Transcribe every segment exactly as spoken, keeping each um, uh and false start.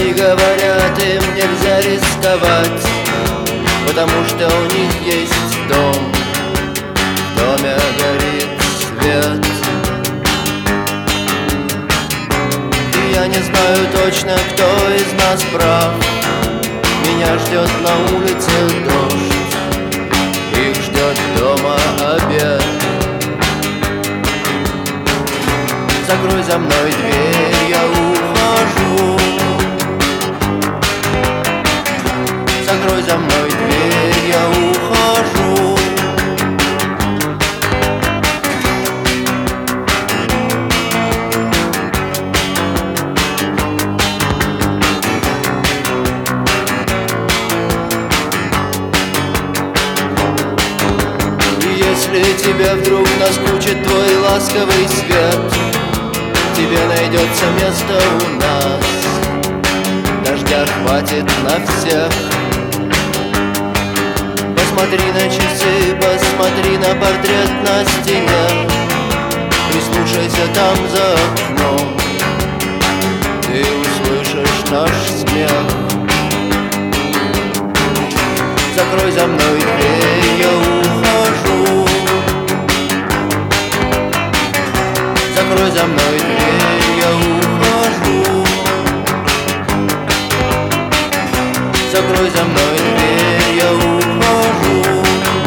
Они говорят, им нельзя рисковать, потому что у них есть дом, в доме горит свет. И я не знаю точно, кто из нас прав. Меня ждет на улице дождь, их ждет дома обед. Закрой за мной дверь, я ухожу. Закрой за мной дверь, я ухожу. И если тебе вдруг наскучит твой ласковый свет, тебе найдется место у нас, дождя хватит на всех. Посмотри на часы, посмотри на портрет на стене, прислушайся там за окном, ты услышишь наш смех. Закрой за мной дверь, я ухожу. Закрой за мной дверь, я ухожу. Закрой за мной дверь, я ухожу.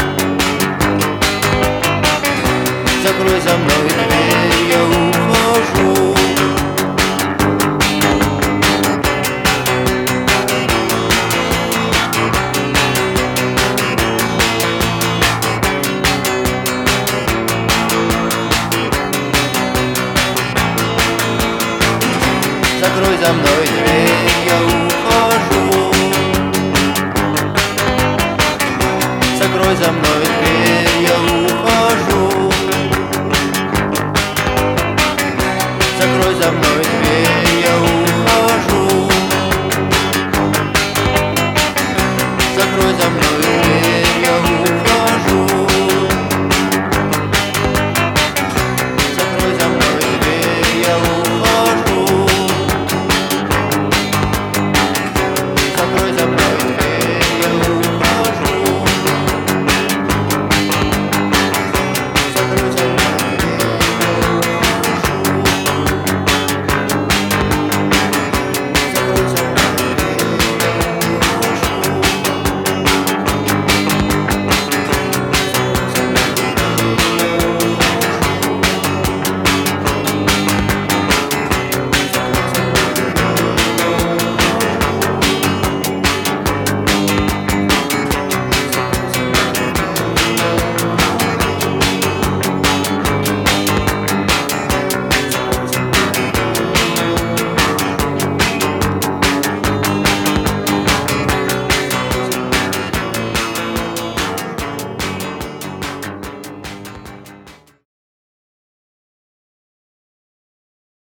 Закрой за мной дверь, я ухожу. Закрой за мной дверь, я ухожу. Закрой за мной дверь, я ухожу. Закрой за мной.